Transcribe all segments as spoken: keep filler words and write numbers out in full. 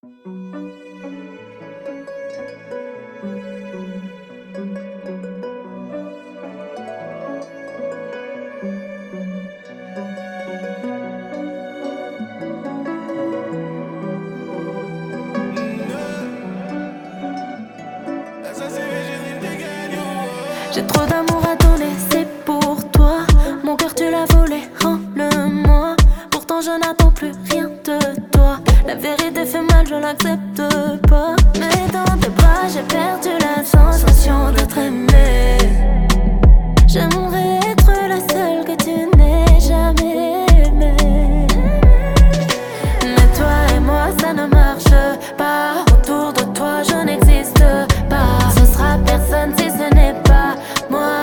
J'ai trop d'amour à donner, c'est pour toi. Mon cœur tu l'as volé, rends-le-moi. Pourtant je n'attends plus rien de toi. La vérité fait mal, je l'accepte pas. Mais dans tes bras j'ai perdu la sensation d'être aimé. J'aimerais être la seule que tu n'aies jamais aimée. Mais toi et moi ça ne marche pas. Autour de toi je n'existe pas. Ce sera personne si ce n'est pas moi.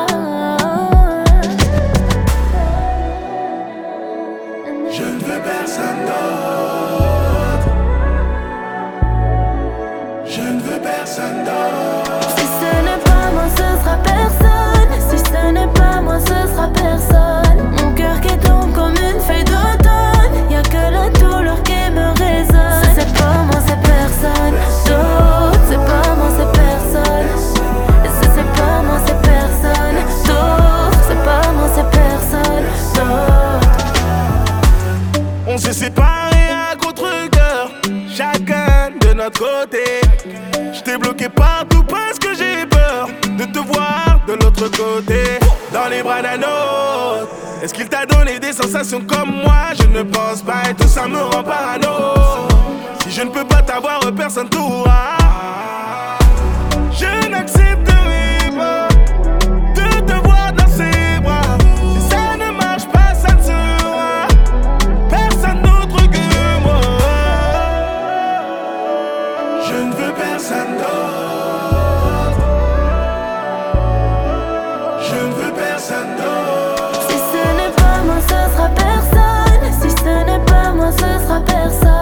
Je ne veux personne d'autre. Je ne veux personne d'autre. Si ce n'est pas moi ce sera personne. Si ce n'est pas moi ce sera personne. Mon cœur qui tombe comme une feuille d'automne. Y'a que la douleur qui me résonne. Si c'est pas moi c'est personne d'autre. C'est pas moi c'est personne. Et si c'est pas moi c'est personne d'autre. C'est pas moi c'est personne d'autre. On s'est séparés à contre-cœur, chacun de notre côté. J't'ai bloqué partout parce que j'ai peur de te voir de l'autre côté. Dans les bras d'un autre. Est-ce qu'il t'a donné des sensations comme moi? Je ne pense pas et tout ça me rend parano. Si je ne peux pas t'avoir, personne t'aura. Je n'accepterai pas de te voir dans ses bras. Si ça ne marche pas, ça ne sera personne d'autre que moi. Je ne veux personne d'autre. Je ne veux personne d'autre. Si ce n'est pas moi ce sera personne. Si ce n'est pas moi ce sera personne.